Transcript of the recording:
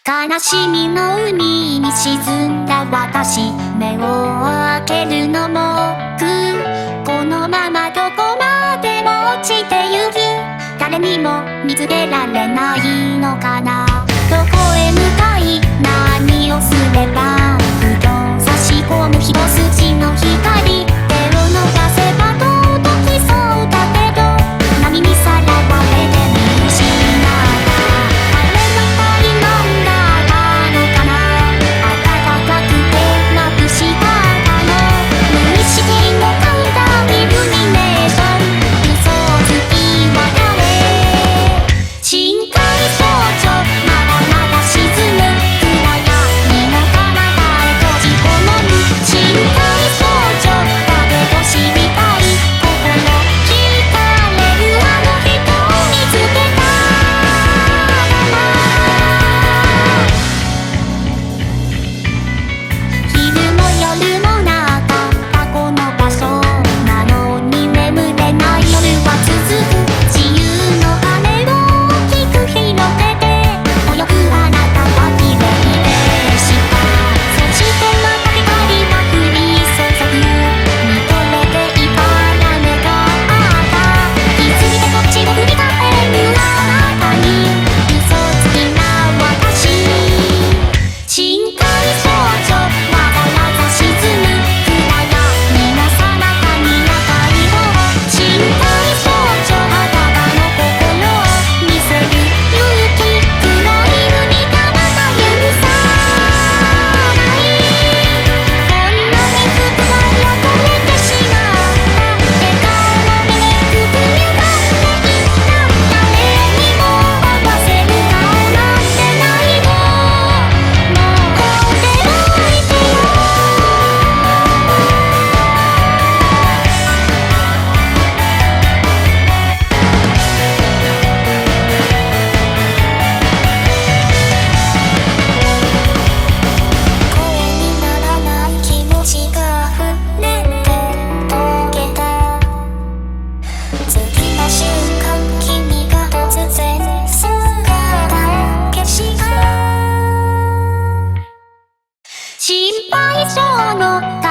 悲しみの海に沈んだ私、目を開けるのもこのままどこまでも落ちてゆく。誰にも見つけられないのかな。どこへ向かい何をすればふと差し込む一筋の光。手を伸ばせば届きそうだけど、波にさらわれて見失った晴れの太陽だったのかな。暖かくて眩しかったの。無意識の簡単イルミネーション。嘘つきは誰。深海少女まだまだ沈む暗闇の彼方へ閉じこもる。深海少女だけど知りたい。心惹かれるあの人を見つけたら昼も夜もなかったこの場所なのに眠れない夜は続く。自由の羽を大きく広げて泳ぐあなたは綺麗でした。そしてまた光が降り注ぐ。見とれていたら目があった。気づいてこっちを振り返るあなたに嘘つきな私。深海少女まだまだ沈む暗闇の彼方に赤い方。深海少女裸の心を見せる勇気。黒い海がまた許さない。こんなに服は汚れてしまった。笑顔の目でくゆがっていった。誰にも合わせる顔なんてないの。もう放っておいてよ。声にならない気持ちが溢れて溶けた。次の瞬間君が突然姿を消した。心配性の